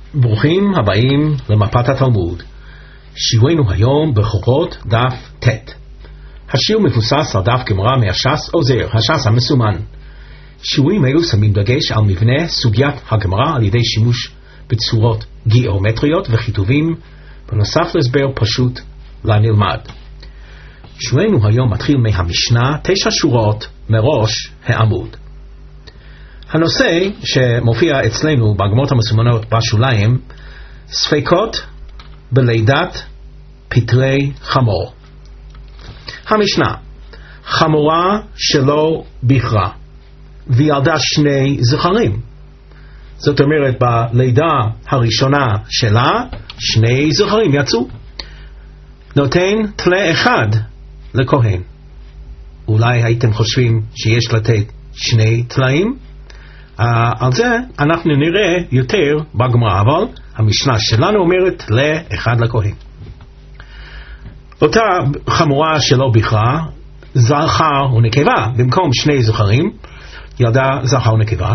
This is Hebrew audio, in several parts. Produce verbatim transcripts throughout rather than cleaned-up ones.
ברוכים הבאים למפת התלמוד. שיעורנו היום בכוחות דף ט'. השיעור מבוסס על דף גמרא מהש"ס עוזר, הש"ס המסומן. שיעורים אלו שמים דגש על מבנה סוגיית הגמרא על ידי שימוש בצורות גיאומטריות וכיתובים, בנוסף להסבר פשוט לנלמד. שיעורנו היום מתחיל מהמשנה, תשע שורות מראש העמוד. הנושא שמופיע אצלנו בגמרות המסומנות בשוליים, ספקות בלידת פטרי חמור. המשנה, חמורה שלא בכרה וילדה שני זכרים. זאת אומרת, בלידה הראשונה שלה שני זכרים יצאו. נותן תלה אחד לכהן. אולי הייתם חושבים שיש לתת שני תלאים? Uh, על זה אנחנו נראה יותר בגמרא, אבל המשנה שלנו אומרת לאחד לכהן. אותה חמורה שלא בכרה, זכר ונקבה, במקום שני זכרים, ילדה זכר ונקבה,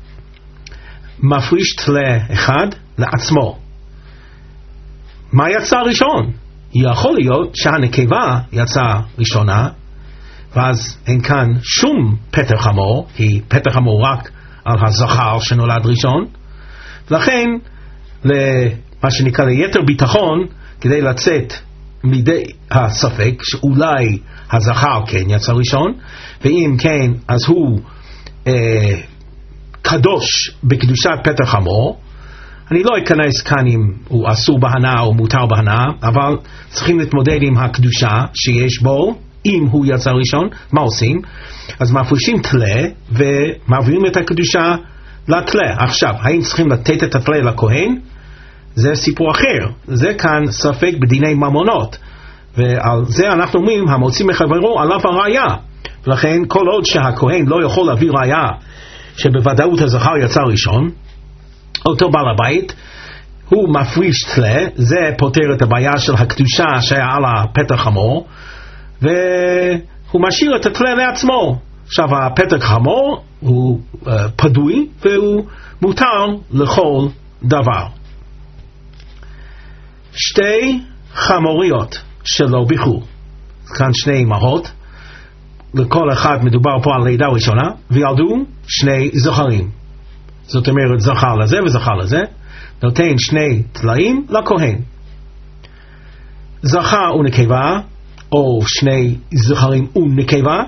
מפריש תלה אחד לעצמו. מה יצא ראשון? יכול להיות שהנקבה יצאה ראשונה, ואז אין כאן שום פטר חמור, כי פטר חמור רק על הזכר שנולד ראשון, לכן למה שנקרא ליתר ביטחון, כדי לצאת מידי הספק שאולי הזכר כן יצא ראשון, ואם כן אז הוא אה, קדוש בקדושת פטר חמור. אני לא אכנס כאן אם הוא אסור בהנה או מותר בהנה, אבל צריכים להתמודד עם הקדושה שיש בו אם הוא יצא ראשון. מה עושים? אז מפרישים תלה ומעבירים את הקדושה לתלה. עכשיו, האם צריכים לתת את התלה לכהן? זה סיפור אחר. זה כאן ספק בדיני ממונות, ועל זה אנחנו אומרים המוציא מחברו עליו הראיה. ולכן כל עוד שהכהן לא יכול להביא ראיה שבוודאות הזכר יצא ראשון, אותו בעל הבית הוא מפריש תלה. זה פותר את הבעיה של הקדושה שהיה על הפטר חמור, והוא משאיר את התלה לעצמו. עכשיו הפטר חמור הוא uh, פדוי והוא מותר לכל דבר. שתי חמוריות שלא בכרו, כאן שני אמהות, לכל אחד מדובר פה על לידה ראשונה, וילדו שני זכרים. זאת אומרת זכר לזה וזכר לזה, נותן שני תלאים לכהן. זכר ונקבה או שני זכרים ונקבה,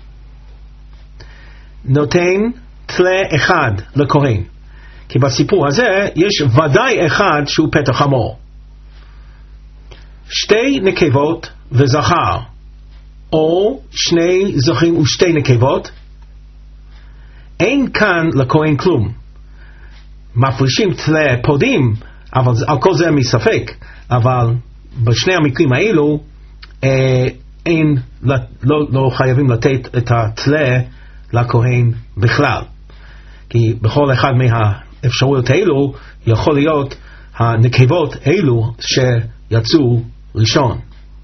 נותן תלה אחד לכהן. כי בסיפור הזה יש ודאי אחד שהוא פטר חמור. שתי נקבות וזכר, או שני זכרים ושתי נקבות, אין כאן לכהן כלום. מפרישים תלה פודים, אבל על כל זה מספק, אבל בשני המקרים האלו אה, אין, לא, לא חייבים לתת את התלה לכהן בכלל, כי בכל אחד מהאפשרויות האלו יכול להיות הנקבות האלו שיצאו ראשון.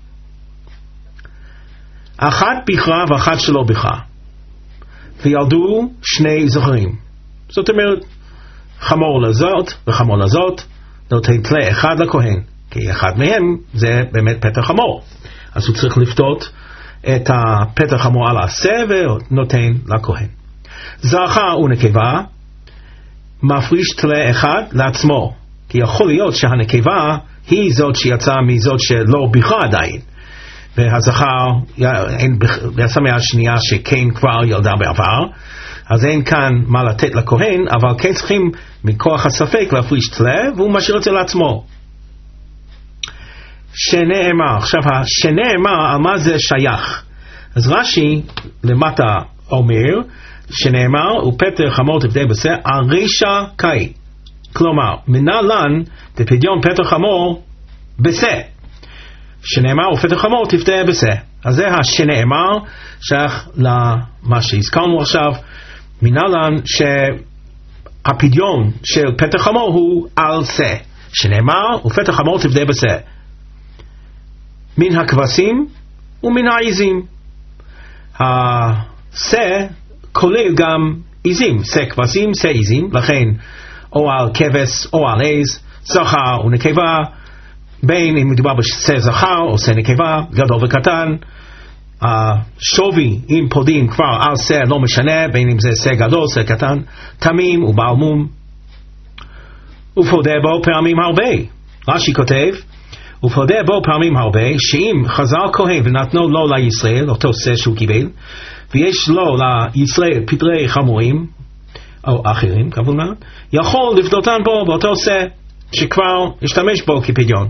אחת בכרה ואחת שלא בכרה, וילדו שני זכרים. זאת אומרת חמור לזאת וחמור לזאת, נותן תלה אחד לכהן, כי אחד מהם זה באמת פטר חמור, אז הוא צריך לפתות את הפטר חמור על העשה ונותן לכהן. זכר ונקבה מפריש תלה אחד לעצמו, כי יכול להיות שהנקבה היא זאת שיצאה מזאת שלא בכרה עדיין, והזכר יצא מהשנייה שכן כבר ילדה בעבר, אז אין כאן מה לתת לכהן, אבל כן צריכים מכוח הספק להפריש תלה, והוא משאיר את זה לעצמו. שנאמר, עכשיו שנאמר, על מה זה שייך? אז רש"י למטה אומר, שנאמר ופטר חמור תפדה בשה הרישא קאי, כלומר מנהלן דפדיון פטר חמור בשה, שנאמר ופטר חמור תפדה בשה. אז זה השנאמר שייך למה שהזכרנו עכשיו, מנהלן שהפדיון של פטר חמור הוא על שה, שנאמר ופטר חמור תפדה בשה, מן הכבשים ומן העיזים. השה כולל גם עיזים, שה כבשים, שה עיזים, לכן או על כבש או על עז זכר ונקבה, בין אם מדובר בשא זכר או שא נקבה, גדול וקטן, השווי אם פודים כבר על שא לא משנה, בין אם זה שא גדול, שא קטן, תמים ובעל מום, ופודה בו פעמים הרבה. רש"י כותב, ופודה בו פעמים הרבה, שאם חזר כהן ונתנו לו לישראל, אותו שא שהוא קיבל, ויש לו לישראל פטרי חמורים, או אחרים כמובן, יכול לפדותן בו באותו שא שכבר השתמש בו כפדיון.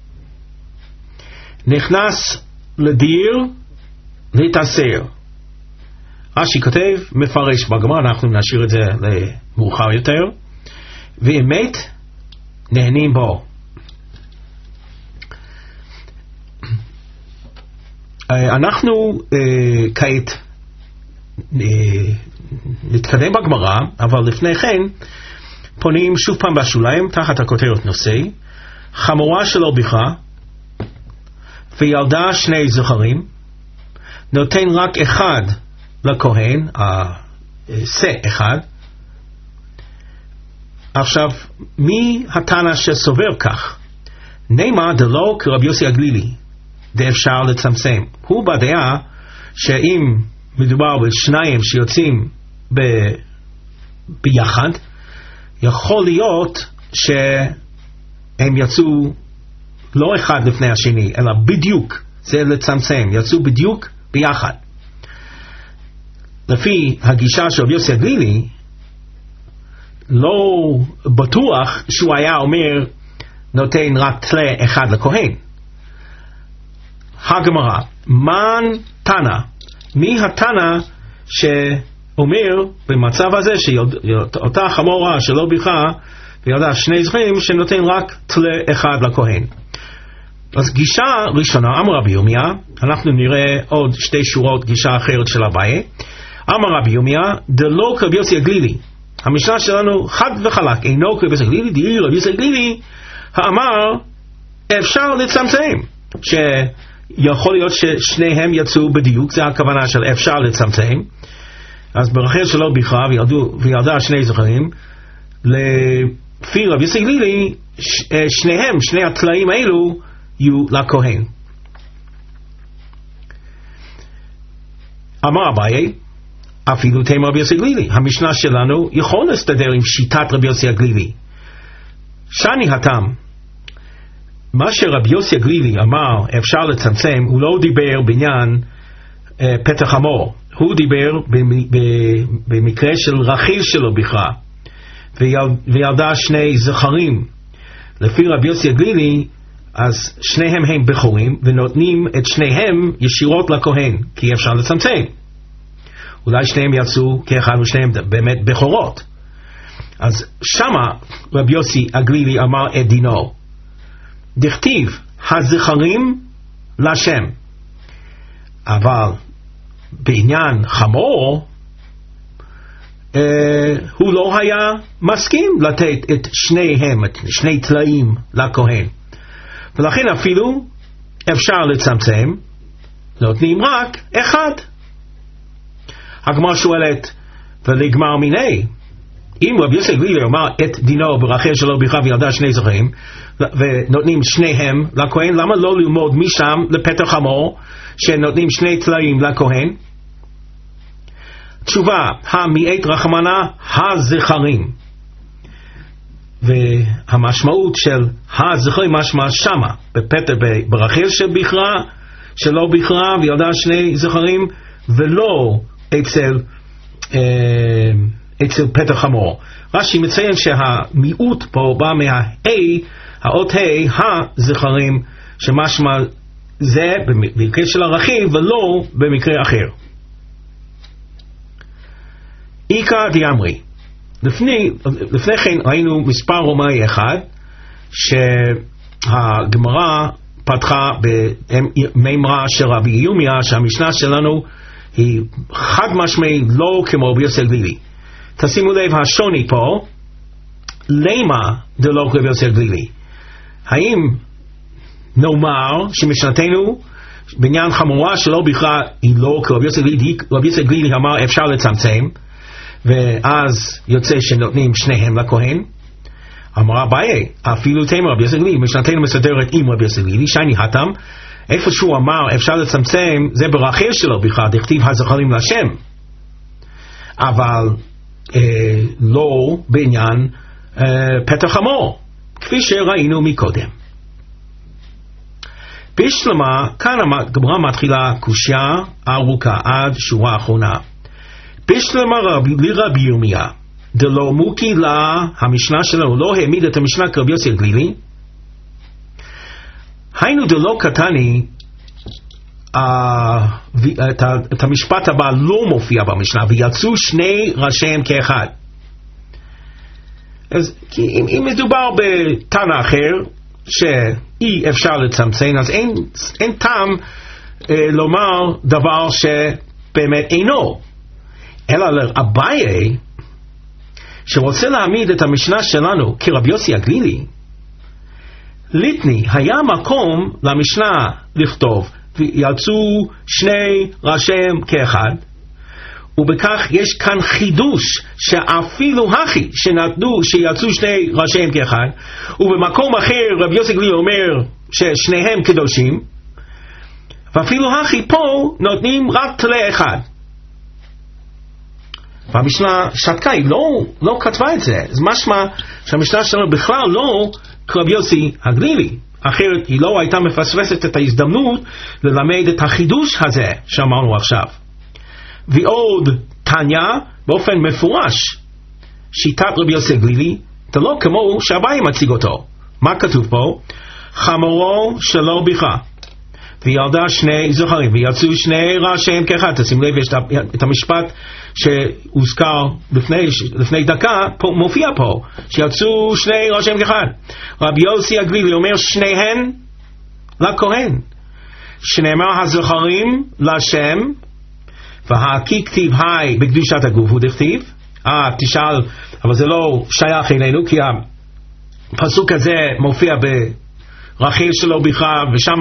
נכנס לדיר להתאסר. רש"י כותב, מפרש בגמרא, אנחנו נשאיר את זה למאוחר יותר, ואם מת, נהנים בו. אנחנו כעת נתקדם בגמרא, אבל לפני כן פונים שוב פעם בשוליים תחת הכותרת נושא, חמורה שלא בכרה וילדה שני זכרים, נותן רק אחד לכהן, שא אחד. עכשיו, מי התנא שסובר כך? נאמר דלא כרבי יוסי הגלילי, דאפשר לצמצם. הוא בדעה שאם מדובר בשניים שיוצאים ב... ביחד, יכול להיות שהם יצאו לא אחד לפני השני, אלא בדיוק, זה לצמצם, יצאו בדיוק ביחד. לפי הגישה של רבי יוסי הגלילי, לא בטוח שהוא היה אומר נותן רק תלה אחד לכהן. הגמרא, מן תנא, מי התנא שאומר במצב הזה שאותה חמורה שלא בכרה וילדה שני זכרים שנותן רק תלה אחד לכהן? אז גישה ראשונה, אמר רבי ירמיה, אנחנו נראה עוד שתי שורות גישה אחרת של אביי. אמר רבי ירמיה, דלא כרבי יוסי הגלילי. המשנה שלנו חד וחלק, אינו כרבי יוסי הגלילי, דאי רבי יוסי הגלילי האמר אפשר לצמצם, שיכול להיות ששניהם יצאו בדיוק, זה הכוונה של אפשר לצמצם. אז ברחל שלא בכרה וילדה שני זכרים, לפי רבי יוסי הגלילי שניהם, שני התלאים האלו יהיו לכהן. אמר אביי, אפילו תימא רבי יוסי הגלילי, המשנה שלנו יכול להסתדר עם שיטת רבי יוסי הגלילי. שני התם, מה שרבי יוסי הגלילי אמר אפשר לצמצם, הוא לא דיבר בעניין אה, פתח חמור, הוא דיבר במקרה של רחיל שלו בכרה ויל, וילדה שני זכרים. לפי רבי יוסי הגלילי, אז שניהם הם בכורים ונותנים את שניהם ישירות לכהן, כי אפשר לצמצם. אולי שניהם יצאו כאחד ושניהם באמת בכורות. אז שמה רבי יוסי הגלילי אמר את דינו, דכתיב הזכרים לשם. אבל בעניין חמור אה, הוא לא היה מסכים לתת את שניהם, את שני תלאים לכהן, ולכן אפילו אפשר לצמצם, נותנים רק אחד. הגמרא שואלת, ולגמר מיני, אם רבי יוסי הגלילי אמר את דינו ברחל שלא בכרה וילדה שני זכרים ונותנים שניהם לכהן, למה לא ללמוד משם לפתח חמור שנותנים שני תלאים לכהן? תשובה, המעט רחמנה הזכרים, והמשמעות של הזכרים משמע שמה בפתח ברחל שבכרה שלא בכרה וילדה שני זכרים, ולא אצל אה, אצל פתח חמור. רש"י מציין שהמיעוט פה בא מה-A, האות ה' הזכרים, שמשמע זה במקרה של הרחיל ולא במקרה אחר. איקא דיאמרי, לפני, לפני כן ראינו מספר רומאי אחד שהגמרא פתחה במימרה של רבי ירמיה, שהמשנה שלנו היא חד משמעי לא כמו רבי יוסי הגלילי. תשימו לב השוני פה, למה דלא כרבי יוסי הגלילי? האם נאמר שמשנתנו בעניין חמורה שלא בכרה היא לא כרבי יוסי הגלילי, רבי יוסי הגלילי אמר אפשר לצמצם, ואז יוצא שנותנים שניהם לכהן? אמר אביי, אפילו תמר רבי יוסי הגלילי, משנתנו מסדרת עם רבי יוסי הגלילי, שייני התם, איפה שהוא אמר אפשר לצמצם, זה ברחל שלו בכלל, דכתיב הזכרים להשם, אבל אה, לא בעניין אה, פטר חמור, כפי שראינו מקודם. בשלמה, כאן הגמרא מתחילה קושיה ארוכה עד שורה האחרונה. בשלמה לרבי ירמיה, דלא מוקי לה, המשנה שלנו לא העמיד את המשנה כרבי יוסי הגלילי, היינו דלא קטני, uh, את, את המשפט הבא לא מופיע במשנה, ויצאו שני ראשיהם כאחד. אז אם, אם מדובר בתנא אחר, שאי אפשר לצמצם, אז אין, אין טעם אה, לומר דבר שבאמת אינו. אלא לאביי, שרוצה להעמיד את המשנה שלנו כרבי יוסי הגלילי, ליטני, היה מקום למשנה לכתוב, ויצאו שני ראשיהם כאחד, ובכך יש כאן חידוש שאפילו הכי שנתנו שיצאו שני ראשיהם כאחד, ובמקום אחר רבי יוסי הגלילי אומר ששניהם קדושים, ואפילו הכי פה נותנים רק תלה אחד. והמשנה שתקה, היא לא, לא כתבה את זה, אז משמע שהמשנה שלנו בכלל לא כרבי יוסי הגלילי, אחרת היא לא הייתה מפספסת את ההזדמנות ללמד את החידוש הזה שאמרנו עכשיו. ועוד תניא באופן מפורש, שיטת רבי יוסי הגלילי, זה לא כמו שאביי מציג אותו. מה כתוב פה? חמורו שלא ביכה, וילדה שני זכרים, ויצאו שני ראשיהם כאחד. תשים לב, יש את המשפט שהוזכר לפני, לפני דקה, פה, מופיע פה, שיצאו שני ראשיהם כאחד. רבי יוסי הגלילי אומר שניהם לכהן, שנאמר הזכרים לשם, והכי כתיב היי בקדושת הגוף הוא דכתיב. אה, תשאל, אבל זה לא שייך אלינו, כי הפסוק הזה מופיע ברחל שלא ביכה, ושם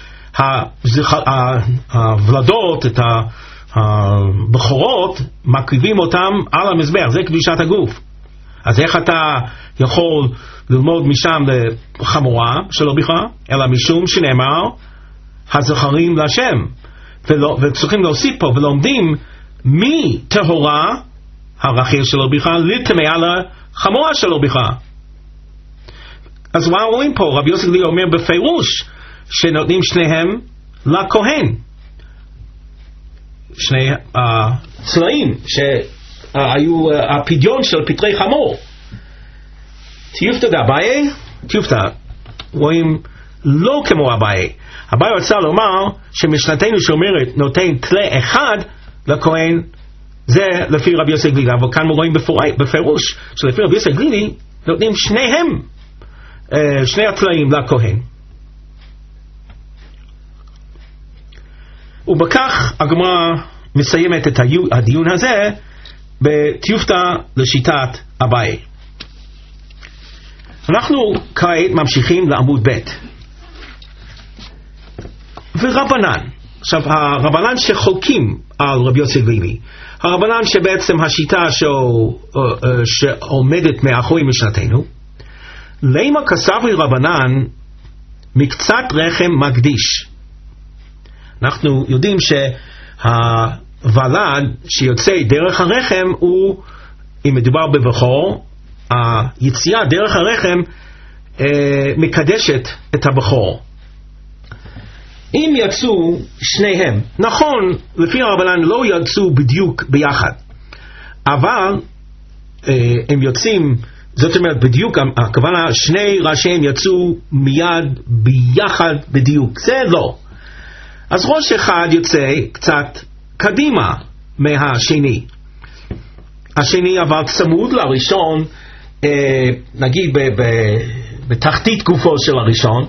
הוולדות, את הבכורות, מקריבים אותם על המזבח, זה קדושת הגוף. אז איך אתה יכול ללמוד משם לחמורה שלא ביכה? אלא משום שנאמר הזכרים להשם, ולא, וצריכים להוסיף פה, ולומדים מי טהורה הרחל שלא ביכה לטמא על החמורה שלא ביכה. אז מה רואים פה? רבי יוסי הגלילי אומר בפירוש שנותנים שניהם לכהן, שני הצלעים uh, שהיו uh, הפדיון של פטרי חמור. תיופתא דאביי, תיופתא רואים לא כמו אביי. אביי רצה לומר שמשנתנו שאומרת נותן תלה אחד לכהן, זה לפי רבי יוסי הגלילי, אבל כאן רואים בפירוש שלפי רבי יוסי הגלילי נותנים שניהם, uh, שני התלאים לכהן. ובכך הגמרא מסיימת את הדיון הזה בתיופתא לשיטת אביי. אנחנו כעת ממשיכים לעמוד ב' ורבנן. עכשיו הרבנן שחולקים על רבי יוסי הגלילי, הרבנן שבעצם השיטה שעומדת מאחורי משנתנו, למה כסברי רבנן מקצת רחם מקדיש. אנחנו יודעים שהוולד שיוצא דרך הרחם הוא, אם מדובר בבכור, היציאה דרך הרחם אה, מקדשת את הבכור. אם יצאו שניהם, נכון, לפי הרבנן לא יצאו בדיוק ביחד, אבל אה, הם יוצאים, זאת אומרת בדיוק, הכוונה שני ראשיהם יצאו מיד ביחד בדיוק, זה לא. אז ראש אחד יוצא קצת קדימה מהשני, השני אבל צמוד לראשון, אה, נגיד ב- ב- בתחתית גופו של הראשון.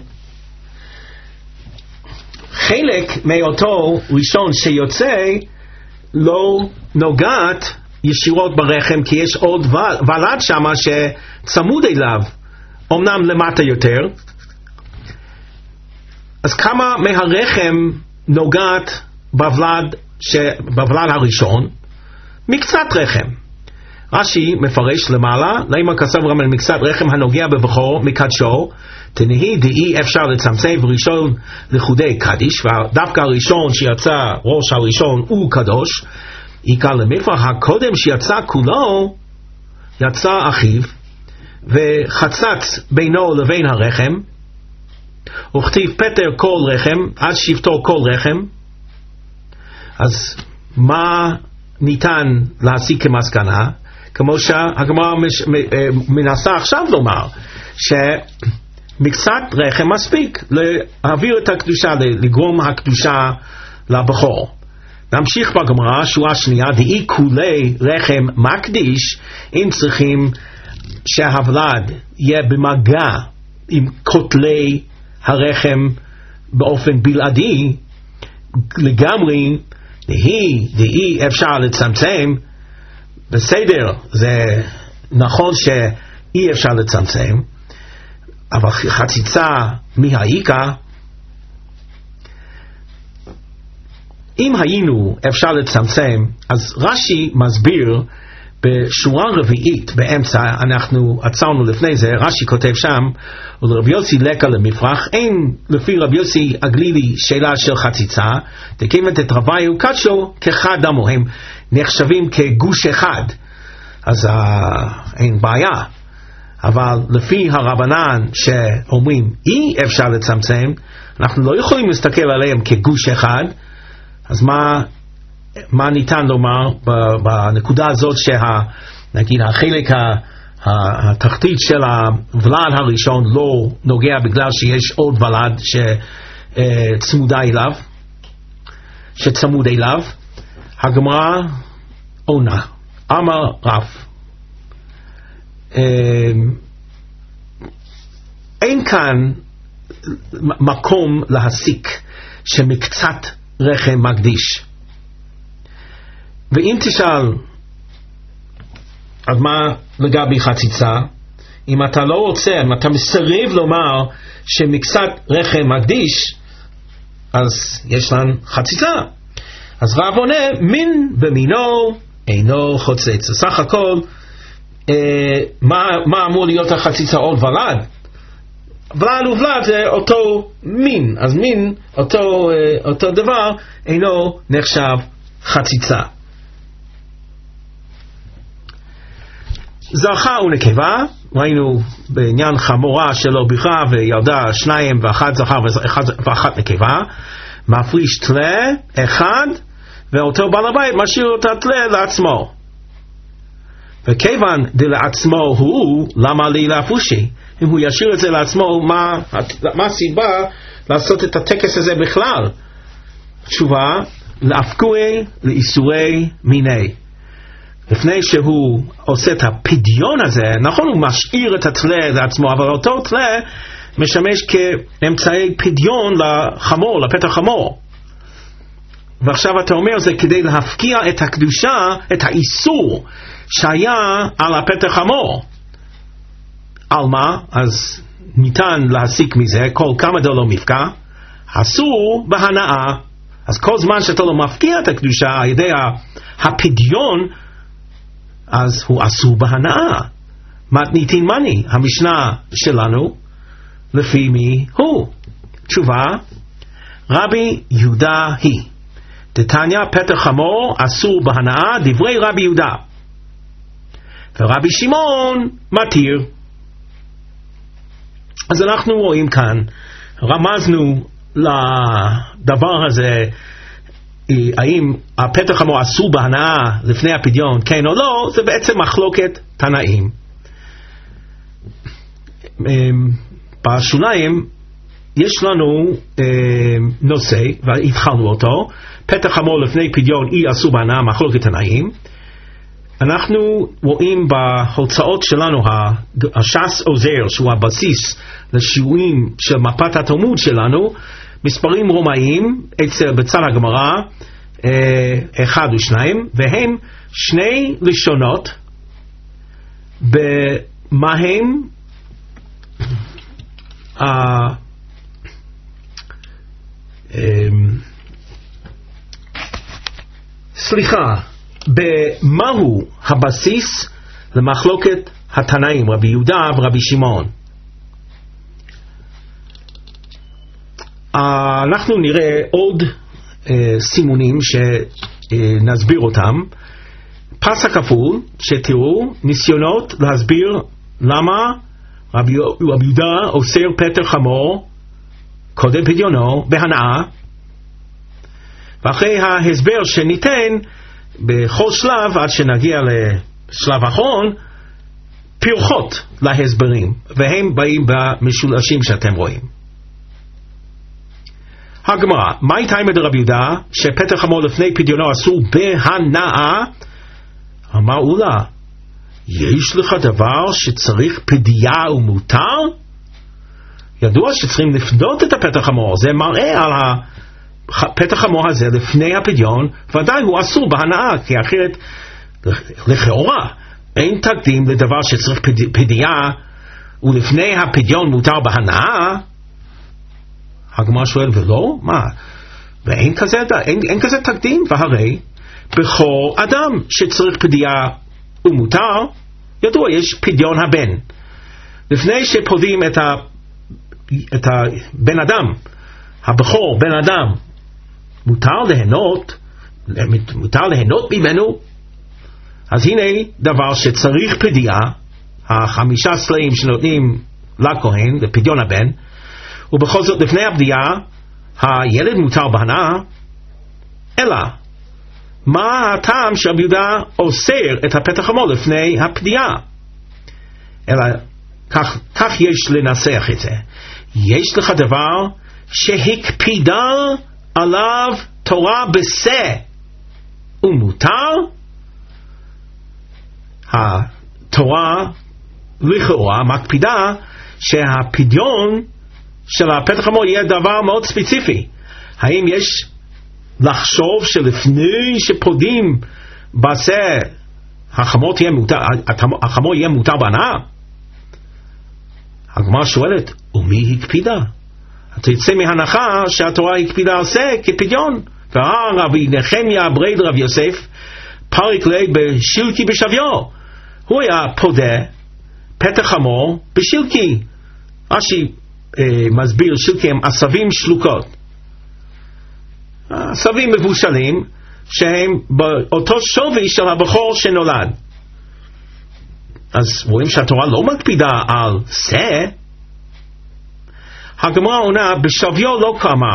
חלק מאותו ראשון שיוצא לא נוגעת ישירות ברחם, כי יש עוד ולד שם שצמוד אליו, אמנם למטה יותר. אז כמה מהרחם נוגעת בוולד, בוולד הראשון? מקצת רחם. רש"י מפרש למעלה, למה כסף רמב"ן מקצת רחם הנוגע בבכור מקדשו, תנהי דאי אפשר לצמצם וראשון לחודי קדיש, ודווקא הראשון שיצא, ראש הראשון הוא קדוש, עיקר למפרח הקודם שיצא כולו, יצא אחיו, וחצץ בינו לבין הרחם, וכתיב פטר כל רחם, עד שבטו כל רחם. אז מה ניתן להסיק כמסקנה? כמו שהגמרא מנסה עכשיו לומר, שמקצת רחם מספיק להעביר את הקדושה, לגרום הקדושה לבכור. נמשיך בגמרא, שורה שנייה, דאי כולי רחם מקדיש, אם צריכים שהוולד יהיה במגע עם כותלי הרחם באופן בלעדי, לגמרי, דהי, דהי אפשר לצמצם, בסדר, זה נכון שאי אפשר לצמצם, אבל חציצה מהעיקה, אם היינו אפשר לצמצם, אז רש"י מסביר בשורה רביעית באמצע, אנחנו עצרנו לפני זה, רש"י כותב שם, ולרבי יוסי לקה למפרח, אין לפי רבי יוסי הגלילי שאלה של חציצה, תקימת את רביו קדשו כחד דמו, הם נחשבים כגוש אחד, אז uh, אין בעיה. אבל לפי הרבנן שאומרים אי אפשר לצמצם, אנחנו לא יכולים להסתכל עליהם כגוש אחד, אז מה, מה ניתן לומר בנקודה הזאת שנגיד החלק התחתית של הוולד הראשון לא נוגע בגלל שיש עוד ולד שצמודה אליו, שצמוד אליו? הגמרא עונה, אמר רב, אין כאן מקום להסיק שמקצת רחם מקדיש. ואם תשאל אז מה לגבי חציצה, אם אתה לא רוצה, אם אתה מסרב לומר שמקצת רחם מקדיש, אז יש לנו חציצה. אז רב עונה, מין במינו אינו חוצץ. סך הכל אה, מה, מה אמור להיות החציצה? עוד ולד. ולד ובלד זה אותו מין, אז מין אותו, אה, אותו דבר אינו נחשב חציצה. זרחה ונקבה, ראינו בעניין חמורה שלא ביכה וילדה שניים ואחת זכר ואחת, ואחת נקבה, מפריש תלה אחד ואותו בעל הבית משאיר אותה תלה לעצמו, וכיוון דלעצמו הוא, למה לי להפושי? אם הוא ישאיר את זה לעצמו, מה, מה הסיבה לעשות את הטקס הזה בכלל? תשובה, להפקוי לאיסורי מיני. לפני שהוא עושה את הפדיון הזה, נכון הוא משאיר את התלה לעצמו, אבל אותו תלה משמש כאמצעי פדיון לחמור, לפתח חמור. ועכשיו אתה אומר זה כדי להפקיע את הקדושה, את האיסור שהיה על הפתח חמור. על מה? אז ניתן להסיק מזה, כל כמה דלו מפקע, אסור בהנאה. אז כל זמן שאתה לא מפקיע את הקדושה על ידי הפדיון, אז הוא אסור בהנאה. מתניתין מני, המשנה שלנו, לפי מי הוא? תשובה, רבי יהודה היא. דתניא פתח חמור אסור בהנאה, דברי רבי יהודה. ורבי שמעון מתיר. אז אנחנו רואים כאן, רמזנו לדבר הזה, האם הפתח חמור אסור בהנאה לפני הפדיון כן או לא, זה בעצם מחלוקת תנאים. בשוליים יש לנו נושא והתחלנו אותו, פתח חמור לפני פדיון אי אסור בהנאה, מחלוקת תנאים. אנחנו רואים בהוצאות שלנו, הש"ס עוזר שהוא הבסיס לשיעורים של מפת התלמוד שלנו, מספרים רומאיים אצל בצד הגמרא אה, אחד ושניים, והם שני לשונות במה הם אה, אה, סליחה, במהו הבסיס למחלוקת התנאים, רבי יהודה ורבי שמעון. אנחנו נראה עוד סימונים שנסביר אותם. פס הכפול, שתראו ניסיונות להסביר למה רבי יהודה אוסר פטר חמור קודם פדיונו בהנאה, ואחרי ההסבר שניתן בכל שלב עד שנגיע לשלב האחרון פרחות להסברים, והם באים במשולשים שאתם רואים. הגמרא, מהי תימא דרבי יהודה שפטר חמור לפני פדיונו אסור בהנאה? אמרו לה, יש לך דבר שצריך פדיעה ומותר? ידוע שצריכים לפדות את הפטר חמור, זה מראה על הפטר חמור הזה לפני הפדיון, ודאי הוא אסור בהנאה, כי אחרת לכאורה אין תקדים לדבר שצריך פדיעה ולפני הפדיון מותר בהנאה. הגמרא שואל, ולא? מה? ואין כזה, אין, אין כזה תקדים, והרי בכל אדם שצריך פדיעה ומותר, ידוע יש פדיון הבן. לפני שפודים את, ה, את הבן אדם, הבכור, בן אדם, מותר ליהנות, מותר ליהנות ממנו. אז הנה דבר שצריך פדיעה, החמישה סלעים שנותנים לכהן, לפדיון הבן, ובכל זאת לפני הפדיעה, הילד מותר בהנאה, אלא מה הטעם שרבי יהודה אוסר את הפטר חמור לפני הפדיעה? אלא כך, כך יש לנסח את זה. יש לך דבר שהקפידה עליו תורה בשה ומותר? התורה לכאורה מקפידה שהפדיון של הפטר חמור יהיה דבר מאוד ספציפי. האם יש לחשוב שלפני שפודים בשה החמור יהיה מותר, החמור יהיה מותר בהנאה? הגמרא שואלת, ומי הקפידה? אתה יוצא מהנחה שהתורה הקפידה על זה כפדיון. וראה רבי נחמיה ברד רב יוסף פרק לי בשילקי בשוויו, הוא היה פודה פטר חמור בשילקי. רש"י אה, מסביר שילקי הם עשבים שלוקות, עשבים מבושלים שהם באותו שווי של הבכור שנולד. אז רואים שהתורה לא מקפידה על זה. הגמרא עונה, בשוויו לא כאמר.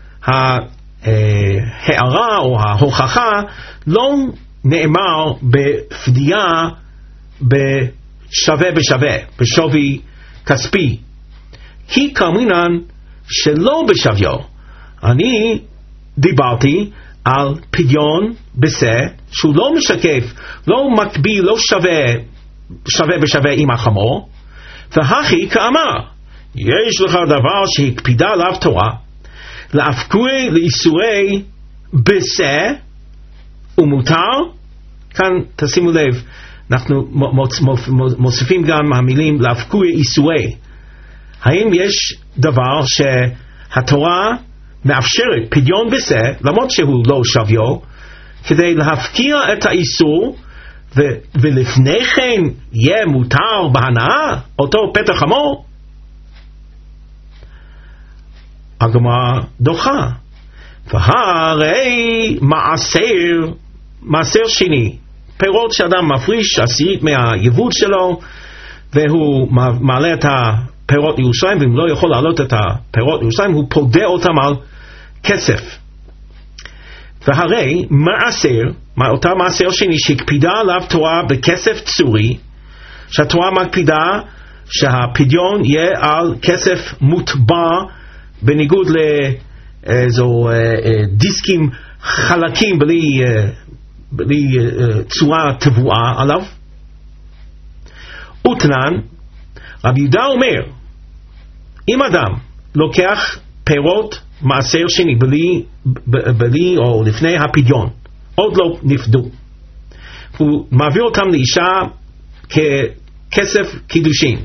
ההערה או ההוכחה לא נאמר בפדיעה בשווה בשווה, בשווי כספי, כי כאמינן שלא בשוויו. אני דיברתי על פדיון בשה שהוא לא משקף, לא מקביל, לא שווה שווה בשווה עם החמור. והכי כאמר, יש לך דבר שהקפידה עליו תורה, להפקוי לאיסורי בשה ומותר. כאן תשימו לב, אנחנו מוסיפים גם המילים להפקוי איסורי. האם יש דבר שהתורה מאפשרת פדיון בשה למרות שהוא לא שוויו, כדי להפקיע את האיסור, ו- ולפני כן יהיה מותר בהנאה אותו פטר חמור? הגמרא דוחה, והרי מעשר, מעשר שני, פירות שאדם מפריש עשירית מהיבול שלו, והוא מעלה את הפירות לירושלים, ואם לא יכול לעלות את הפירות לירושלים הוא פודה אותם על כסף. והרי מעשר, אותה מעשר שני שהקפידה עליו תורה בכסף צורי, שהתורה מקפידה שהפדיון יהיה על כסף מוטבע, בניגוד לאיזו דיסקים חלקים בלי, בלי צורה תבואה עליו. ותנן, רבי יהודה אומר, אם אדם לוקח פירות מעשר שני בלי, בלי או לפני הפדיון, עוד לא נפדו, הוא מעביר אותם לאישה ככסף קידושין,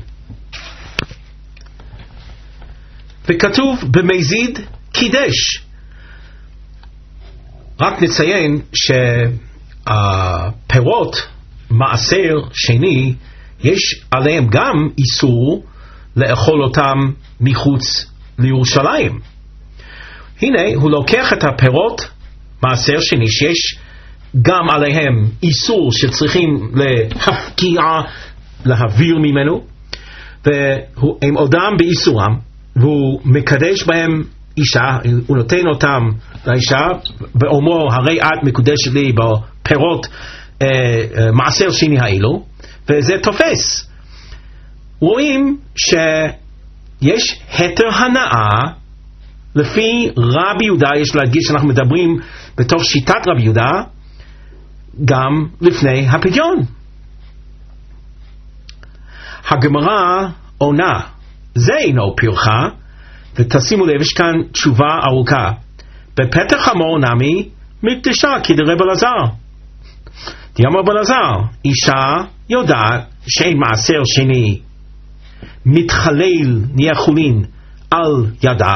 וכתוב במזיד קידש. רק נציין שהפירות מעשר שני, יש עליהם גם איסור לאכול אותם מחוץ לירושלים. הנה, הוא לוקח את הפירות מעשר שני, שיש גם עליהם איסור שצריכים להפקיע, להעביר ממנו, והם עודם באיסורם, והוא מקדש בהם אישה, הוא נותן אותם לאישה, ואומרו, הרי את מקודשת לי בפירות אה, אה, מעשר שני האלו, וזה תופס. רואים שיש היתר הנאה, לפי רבי יהודה, יש להדגיש שאנחנו מדברים בתוך שיטת רבי יהודה, גם לפני הפדיון. הגמרא עונה, זה אינו פרחה, ותשימו לב, יש כאן תשובה ארוכה. בפתח חמור נמי מקדשה כדרב אלעזר. דאמר רב אלעזר, אישה יודעת שאין מעשר שני מתחלל נהיה חולין על ידה,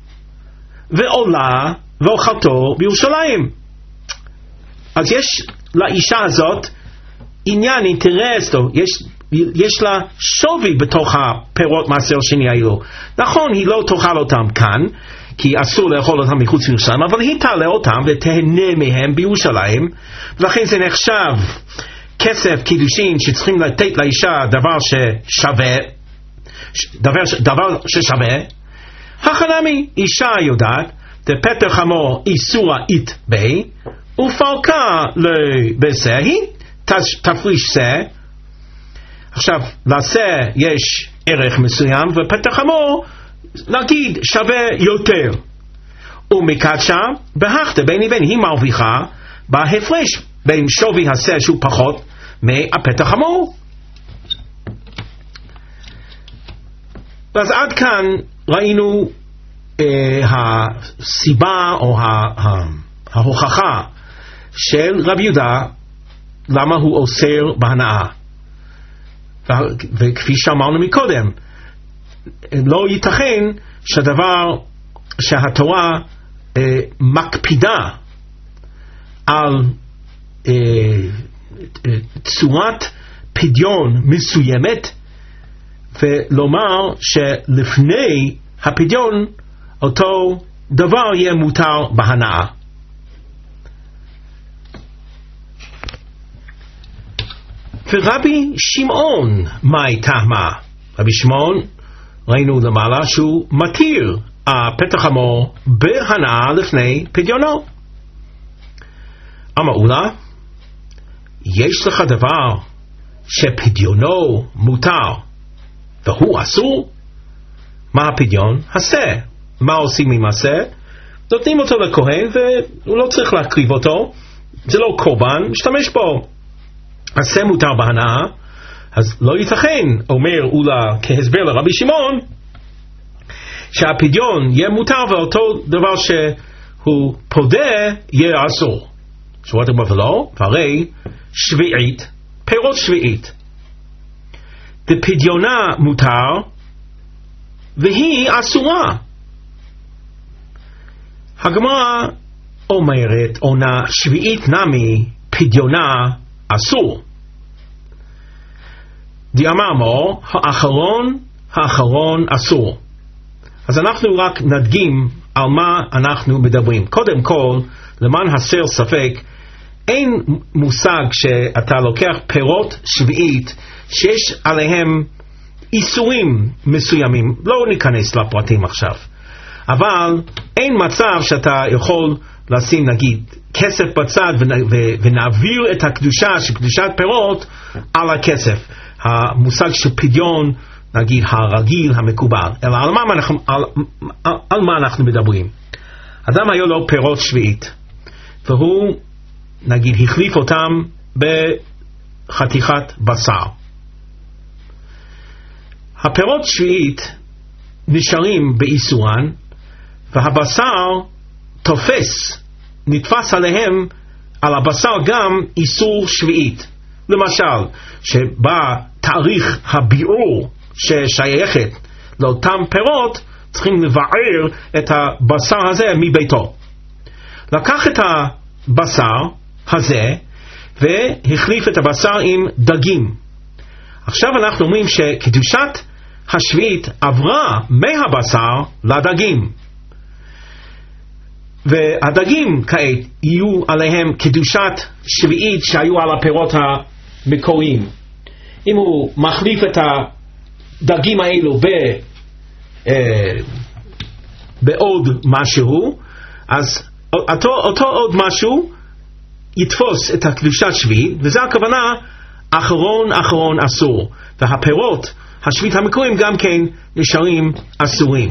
ועולה ואוכלתו בירושלים. אז יש לאישה הזאת עניין, אינטרס, יש, יש לה שווי בתוך הפירות מעשר שני האלו. נכון, היא לא תאכל אותם כאן, כי אסור לאכול אותם מחוץ לירושלים, אבל היא תעלה אותם ותהנה מהם בירושלים, ולכן זה נחשב כסף קידושין שצריכים לתת לאישה דבר ששווה, דבר, דבר ששווה. החנמי, אישה יודעת, דפטר חמור איסורה אית בי, ופרקה לבזה, היא תפריש זה. עכשיו, לזה יש ערך מסוים, ופטר חמור, נגיד, שווה יותר. ומקדשה, בהחתה בין לבין, היא מרוויחה בהפרש בין שווי הזה שהוא פחות מהפטר חמור. אז עד כאן ראינו אה, הסיבה או ההוכחה של רבי יהודה למה הוא אוסר בהנאה. וכפי שאמרנו מקודם, לא ייתכן שהדבר שהתורה אה, מקפידה על אה, צורת פדיון מסוימת, ולומר שלפני הפדיון אותו דבר יהיה מותר בהנאה. ורבי שמעון מאי טעמה? רבי שמעון, ראינו למעלה שהוא מתיר הפטר חמור בהנאה לפני פדיונו. אמרו לה, יש לך דבר שפדיונו מותר והוא אסור? מה הפדיון? עשה. מה עושים עם עשה? נותנים אותו לכהן והוא לא צריך להקריב אותו, זה לא קורבן, משתמש בו. עשה מותר בהנאה, אז לא ייתכן, אומר אולה כהסבר לרבי שמעון, שהפדיון יהיה מותר ואותו דבר שהוא פודה יהיה אסור. שורת הגמרא ולא, והרי שביעית, פירות שביעית. דפדיונה מותר והיא אסורה. הגמרא אומרת, עונה שביעית נמי פדיונה אסור. דאמר מור, האחרון, האחרון אסור. אז אנחנו רק נדגים על מה אנחנו מדברים. קודם כל, למען הסר ספק, אין מושג שאתה לוקח פירות שביעית שיש עליהם איסורים מסוימים. לא ניכנס לפרטים עכשיו. אבל אין מצב שאתה יכול לשים נגיד כסף בצד ונעביר את הקדושה של קדושת פירות על הכסף. המושג של פדיון, נגיד הרגיל, המקובל. אלא על מה אנחנו, על, על, על מה אנחנו מדברים? אדם היו לו פירות שביעית, והוא נגיד החליף אותם בחתיכת בשר. הפירות שביעית נשארים באיסורן, והבשר תופס, נתפס עליהם, על הבשר גם איסור שביעית. למשל, שבא תאריך הביעור ששייכת לאותם פירות, צריכים לבער את הבשר הזה מביתו. לקח את הבשר הזה והחליף את הבשר עם דגים. עכשיו אנחנו אומרים שקדושת השביעית עברה מהבשר לדגים, והדגים כעת יהיו עליהם קדושת שביעית שהיו על הפירות המקוריים. אם הוא מחליף את הדגים האלו ב, אה, בעוד משהו, אז אותו, אותו עוד משהו יתפוס את הקדושת שביעית, וזה הכוונה אחרון אחרון אסור, והפירות השביעית המקוריים גם כן נשארים אסורים.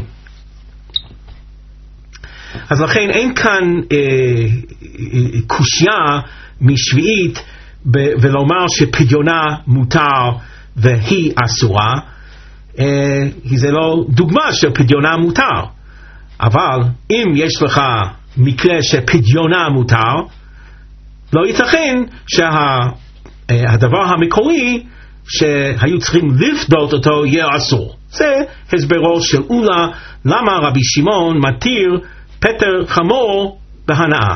אז לכן אין כאן אה, אה, קושיה משביעית ב- ולומר שפדיונה מותר והיא אסורה, אה, זה לא דוגמה שפדיונה מותר. אבל אם יש לך מקרה שפדיונה מותר, לא ייתכן שהדבר שה, המקורי שהיו צריכים לפדות אותו יהיה אסור. זה הסברו של אולה למה רבי שמעון מתיר פטר חמור בהנאה.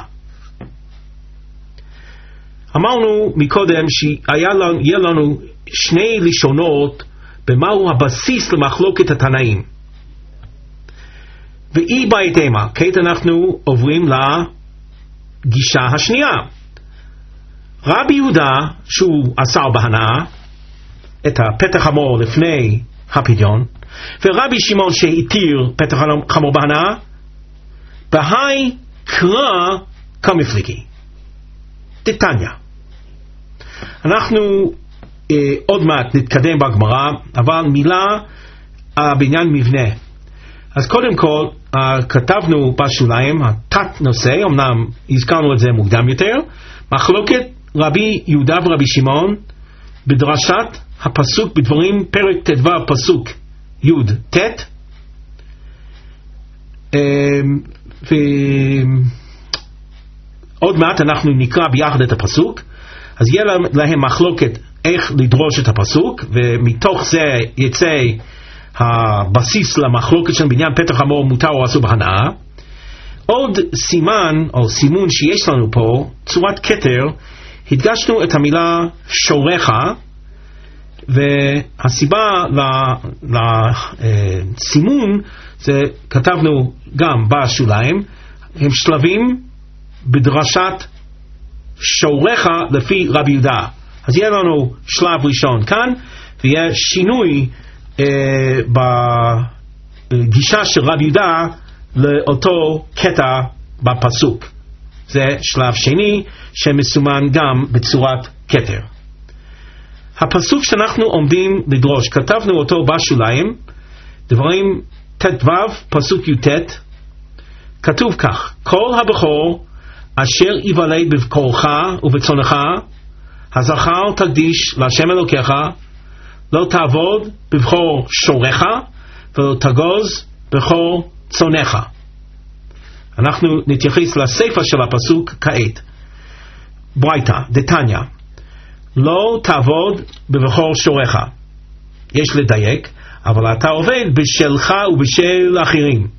אמרנו מקודם שהיה לנו שני לשונות במהו הבסיס למחלוקת התנאים. ואי בהתאמה, כעת אנחנו עוברים לגישה השנייה. רבי יהודה שהוא אסר בהנאה את הפטר חמור לפני הפדיון, ורבי שמעון שהתיר פטר חמור בהנאה, בהי קרא כמפלגי. דתניא. אנחנו אה, עוד מעט נתקדם בגמרא, אבל מילה אה, בעניין מבנה. אז קודם כל אה, כתבנו בשוליים התת נושא, אמנם הזכרנו את זה מוקדם יותר, מחלוקת רבי יהודה ורבי שמעון בדרשת הפסוק בדברים פרק ט"ו פסוק י' ט', אה, ועוד מעט אנחנו נקרא ביחד את הפסוק. אז יהיה להם מחלוקת איך לדרוש את הפסוק, ומתוך זה יצא הבסיס למחלוקת של בעניין פטר חמור מותר או אסור בהנאה. עוד סימן או סימון שיש לנו פה, צורת כתר, הדגשנו את המילה שורך, והסיבה לסימון זה כתבנו גם בשוליים, הם שלבים בדרשת שורך לפי רבי יהודה. אז יהיה לנו שלב ראשון כאן, ויהיה שינוי אה, בגישה של רבי יהודה לאותו קטע בפסוק. זה שלב שני שמסומן גם בצורת כתר. הפסוק שאנחנו עומדים לדרוש, כתבנו אותו בשוליים, דברים ט"ו פסוק י"ט, כתוב כך: כל הבכור אשר יוולד בבכורך ובצונך, הזכר תקדיש להשם אלוקיך, לא תעבוד בבכור שורך ולא תגוז בכור צונך. אנחנו נתייחס לסיפא של הפסוק כעת. ברייתא דתניא, לא תעבוד בבכור שורך. יש לדייק, אבל אתה עובד בשלך ובשל אחרים.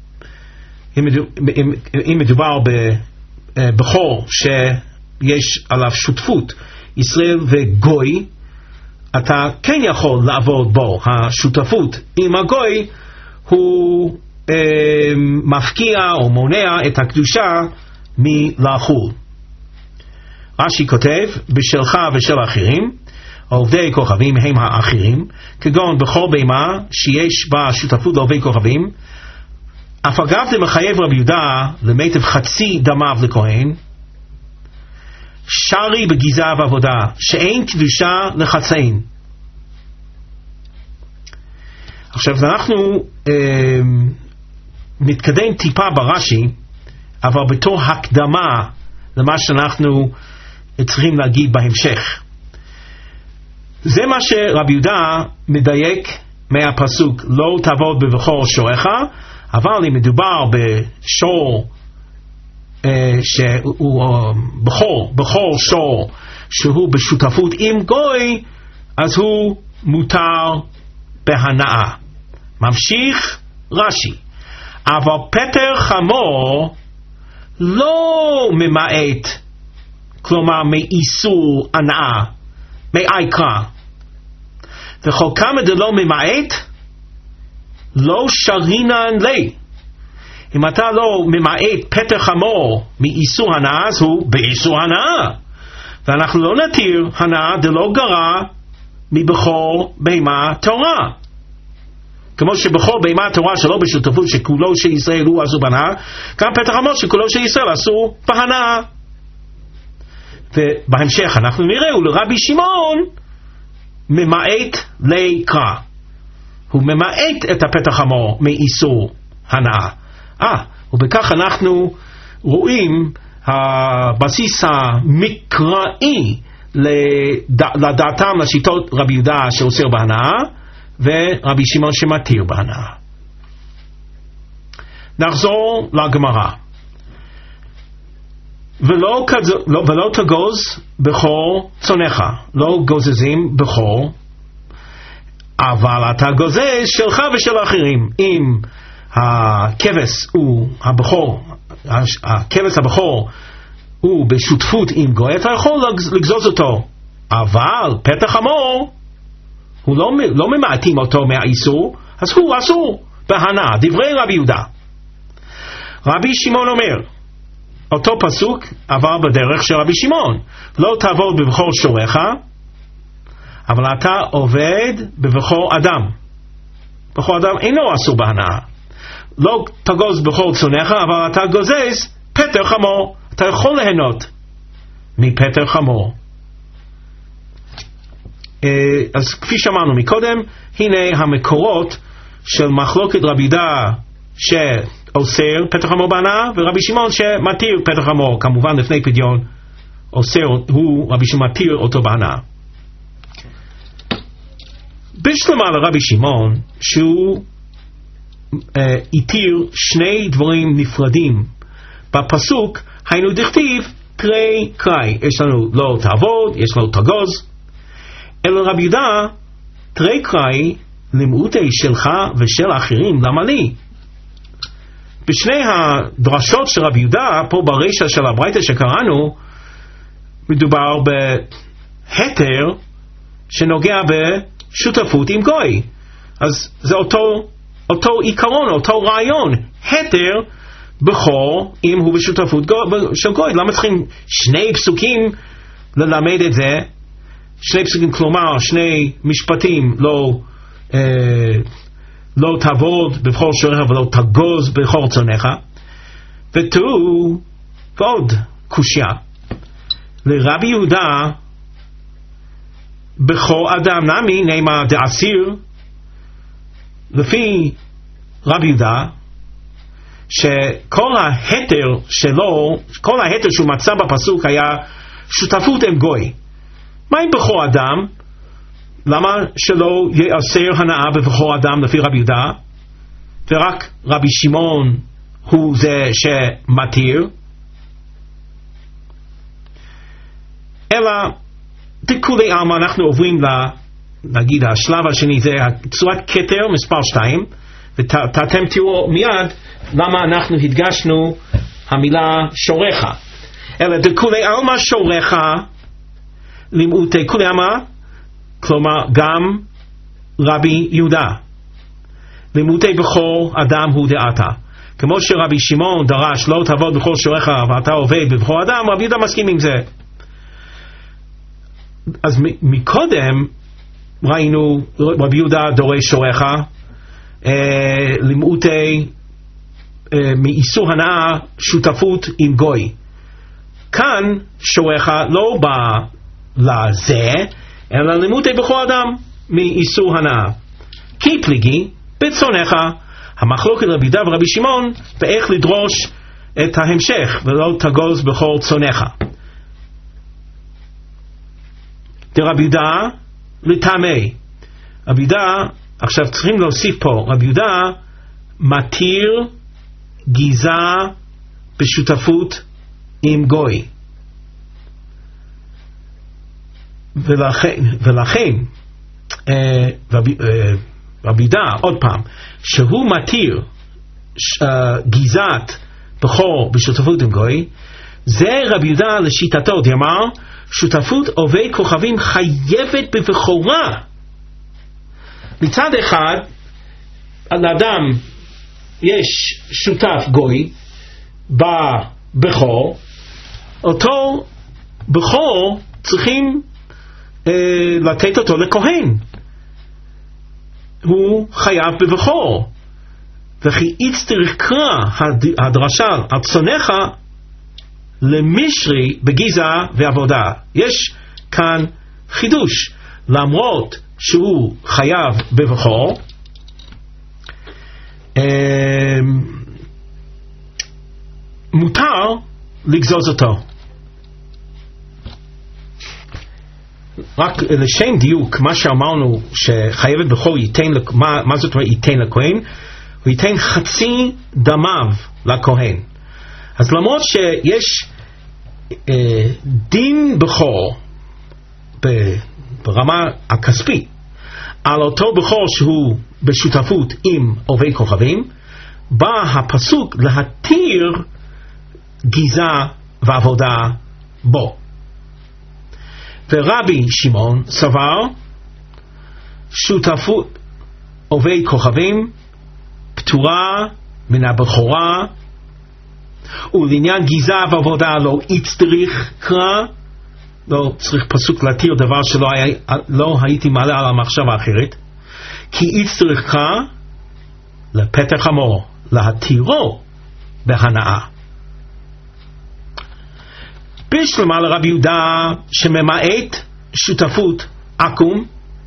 אם מדובר בבכור שיש עליו שותפות ישראל וגוי, אתה כן יכול לעבוד בו. השותפות עם הגוי הוא אה, מפקיע או מונע את הקדושה מלחול. רש"י כותב בשלך ושל אחרים, עובדי כוכבים הם האחרים, כגון בכל בימה שיש בה שותפות לעובדי כוכבים, אף אגב זה מחייב רבי יהודה למיטב חצי דמיו לכהן, שרי בגיזה ועבודה, שאין קדושה לחצאין. עכשיו אנחנו אה, מתקדם טיפה ברש"י, אבל בתור הקדמה למה שאנחנו צריכים להגיד בהמשך. זה מה שרבי יהודה מדייק מהפסוק, לא תעבוד בבכור שורך, אבל אם מדובר בשור אה, שהוא אה, בכור, בכור שור שהוא בשותפות עם גוי, אז הוא מותר בהנאה. ממשיך רש"י, אבל פטר חמור לא ממעט כלומר מאיסור הנאה, מעיקרא. וכל כמה דלא ממעט, לא שרינן לי. אם אתה לא ממעט פטר חמור מאיסור הנאה, אז הוא באיסור הנאה. ואנחנו לא נתיר הנאה דלא גרע מבכור בהמה תורה. כמו שבכור בהמה תורה שלא בשותפות שכולו של ישראל הוא אסור בהנאה, גם פטר חמור שכולו של ישראל אסור בהנאה. ובהמשך אנחנו נראה, ולרבי שמעון ממעט לקרא. הוא ממעט את הפטר חמור מאיסור הנאה. אה, ובכך אנחנו רואים הבסיס המקראי לדעתם לשיטות רבי יהודה שאוסר בהנאה ורבי שמעון שמתיר בהנאה. נחזור לגמרא. ולא, לא, ולא תגוז בכור צונך, לא גוזזים בכור, אבל אתה גוזז שלך ושל האחרים. אם הכבש הוא הבכור, הכבש הבכור הוא בשותפות עם גוי, אתה יכול לגזוז אותו, אבל פטר חמור הוא לא, לא ממעטים אותו מהאיסור, אז הוא אסור בהנאה. דברי רבי יהודה. רבי שמעון אומר, אותו פסוק עבר בדרך של רבי שמעון, לא תעבוד בבכור שורך, אבל אתה עובד בבכור אדם. בכור אדם אינו אסור בהנאה. לא תגוז בכור צונך, אבל אתה גוזז פטר חמור. אתה יכול ליהנות מפטר חמור. אז כפי שאמרנו מקודם, הנה המקורות של מחלוקת רבי יהודה שאוסר פטר חמור בהנאה, ורבי שמעון שמתיר פטר חמור, כמובן לפני פדיון אוסר, הוא רבי שמעון מתיר אותו בהנאה. בשלמה לרבי שמעון שהוא התיר שני דברים נפרדים בפסוק, היינו דכתיב תרי קראי, יש לנו לא תעבוד, יש לנו תגוז, אלא רבי יהודה תרי קראי למעוטי שלך ושל האחרים, למה לי? בשני הדרשות של רבי יהודה פה ברשע של הברייתא שקראנו, מדובר בהתר שנוגע בשותפות עם גוי. אז זה אותו אותו עיקרון, אותו רעיון, התר בכור אם הוא בשותפות של גוי. למה צריכים שני פסוקים ללמד את זה? שני פסוקים, כלומר שני משפטים, לא אה, לא תעבוד בבכור שורך ולא תגוז בכור צונך. ותראו ועוד קושיה, לרבי יהודה בכור אדם נמי נאמר דאסיר. לפי רבי יהודה שכל ההתר שלו, כל ההתר שהוא מצא בפסוק היה שותפות עם גוי. מה עם בכור אדם? למה שלא יאסר הנאה בבכור אדם לפי רבי יהודה, ורק רבי שמעון הוא זה שמתיר? אלא דכולי עלמא אנחנו עוברים ל נגיד השלב השני, זה צורת כתר מספר שתיים, ואתם תראו מיד למה אנחנו הדגשנו המילה שורך. אלא דכולי עלמא שורך למעוטי כולי עלמא, כלומר גם רבי יהודה למעוטי בכור אדם הוא דעתה. כמו שרבי שמעון דרש לא תעבוד בכור שורך ואתה עובד בבכור אדם, רבי יהודה מסכים עם זה. אז מקודם ראינו רבי יהודה דורש שורך אה, למעוטי אה, מאיסור הנאה שותפות עם גוי. כאן שורך לא בא לזה, אלא למעוטי בכור אדם מאיסור הנאה. כי פליגי בצונך, המחלוקת רבי יהודה ורבי שמעון באיך לדרוש את ההמשך, ולא תגוז בכור צונך. דרבי יהודה לטעמי, רבי יהודה, עכשיו צריכים להוסיף פה, רבי יהודה מתיר גיזה בשותפות עם גוי. ולכן, ולכן אה, רבי, אה, רבי יהודה, עוד פעם, שהוא מתיר אה, גיזת בכור בשותפות עם גוי, זה רבי יהודה לשיטתו, דאמר, שותפות עובי כוכבים חייבת בבכורה. מצד אחד, לאדם יש שותף גוי בבכור, אותו בכור צריכים אה, לתת אותו לכהן, הוא חייב בבכור. וכי יצטרך קרא הדרשה על צונך למשרי בגיזה ועבודה. יש כאן חידוש, למרות שהוא חייב בבכור, אה, מותר לגזוז אותו. רק לשם דיוק, מה שאמרנו שחייבת בכור ייתן, מה, מה זאת אומרת ייתן לכהן? הוא ייתן חצי דמיו לכהן. אז למרות שיש אה, דין בכור ברמה הכספית על אותו בכור שהוא בשותפות עם עובי כוכבים, בא הפסוק להתיר גיזה ועבודה בו. ורבי שמעון סבר שותפות עובי כוכבים פטורה מן הבכורה, ולעניין גיזה ועבודה לא יצטריך קרא, לא צריך פסוק להתיר דבר שלא היה, לא הייתי מעלה על המחשבה האחרת, כי יצטריך קרא לפתח חמור, להתירו בהנאה. בשלמה לרבי יהודה שממעט שותפות עקום,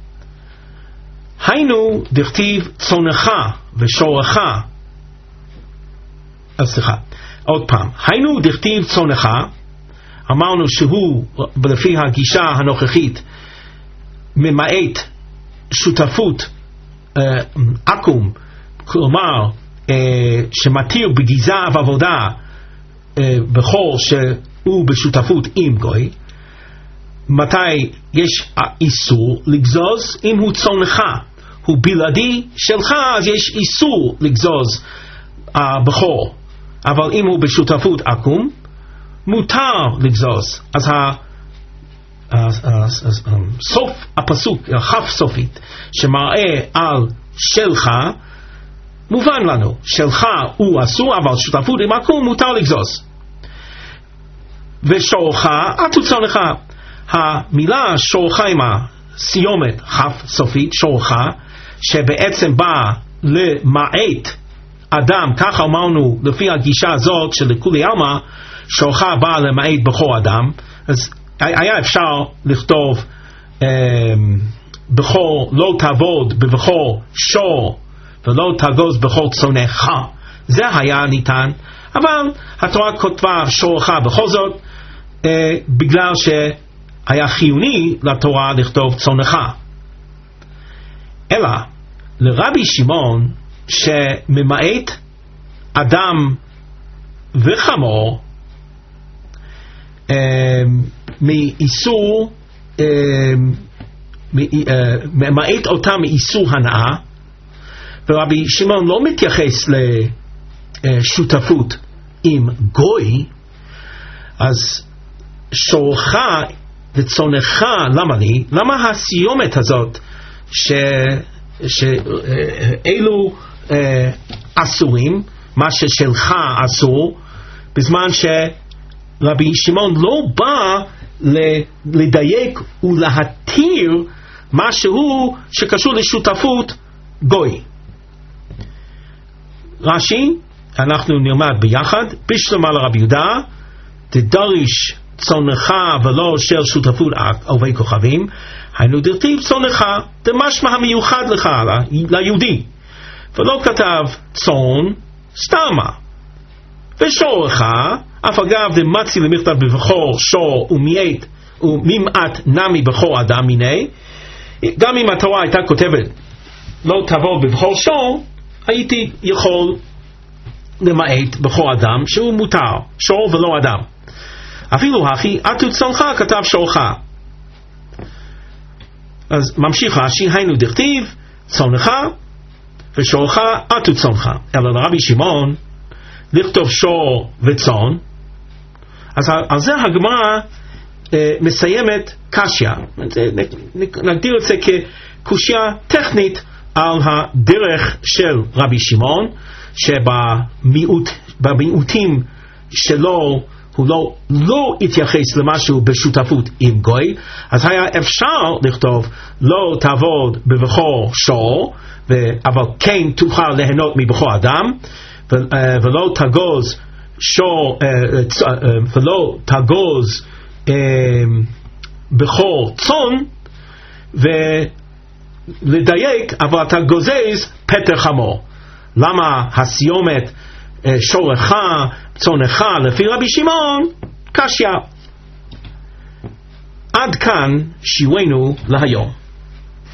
היינו דכתיב צונך ושורך, סליחה, עוד פעם, היינו דכתיב צונך, אמרנו שהוא לפי הגישה הנוכחית ממעט שותפות עקום, כלומר שמתיר בגיזה ועבודה בכור שהוא בשותפות עם גוי. מתי יש איסור לגזוז? אם הוא צונך, הוא בלעדי שלך, אז יש איסור לגזוז בכור. אבל אם הוא בשותפות עקום, מותר לגזוז. אז סוף הפסוק, הכף סופית שמראה על שלך, מובן לנו, שלך הוא אסור, אבל שותפות עם עקום מותר לגזוז. ושורך, עטו צונך. המילה שורך עם הסיומת כף סופית, שורך, שבעצם באה למעט אדם, ככה אמרנו לפי הגישה הזאת שלכולי עלמא, שורך באה למעט בכור אדם. אז היה אפשר לכתוב אה, בכור לא תעבוד בבכור שור ולא תגוז בכור צונך, זה היה ניתן, אבל התורה כותבה שורך בכל זאת אה, בגלל שהיה חיוני לתורה לכתוב צונך. אלא לרבי שמעון שממעט אדם וחמור אה, מאיסור אה, ממעט אותם מאיסור הנאה, ורבי שמעון לא מתייחס לשותפות עם גוי, אז שורך וצונך, למה לי? למה הסיומת הזאת ש, שאלו אה, אסורים, מה ששלך אסור, בזמן שרבי שמעון לא בא לדייק ולהתיר משהו שקשור לשותפות גוי. רש"י, אנחנו נלמד ביחד, בשלמה לרבי יהודה, תדריש צונך ולא של שותפות עובי כוכבים, היינו דכתיב צונך, דמשמע המיוחד לך, ליהודי, ולא כתב צון סתמה. ושורך, אף אגב דמצי למכתב בבכור שור ומעט וממעט נמי בכור אדם מיני, גם אם התורה הייתה כותבת לא תעבוד בבכור שור, הייתי יכול למעט בכור אדם שהוא מותר, שור ולא אדם. אפילו הכי עטו צונך כתב שורך. אז ממשיך רש"י, היינו דכתיב צונך ושורך עטו צונך. אלא לרבי שמעון לכתוב שור וצון, אז על זה הגמרא אה, מסיימת קשיא, נגדיר את זה כקושיה טכנית על הדרך של רבי שמעון, שבמיעוטים שלו הוא לא, לא התייחס למשהו בשותפות עם גוי, אז היה אפשר לכתוב לא תעבוד בבכור שור, אבל כן תוכל ליהנות מבכור אדם, ולא תגוז שור, ולא תגוז בכור צאן, ולדייק, אבל אתה גוזז פטר חמור. למה הסיומת שורך, צונך, לפי רבי שמעון, קשיא. עד כאן שיעורנו להיום.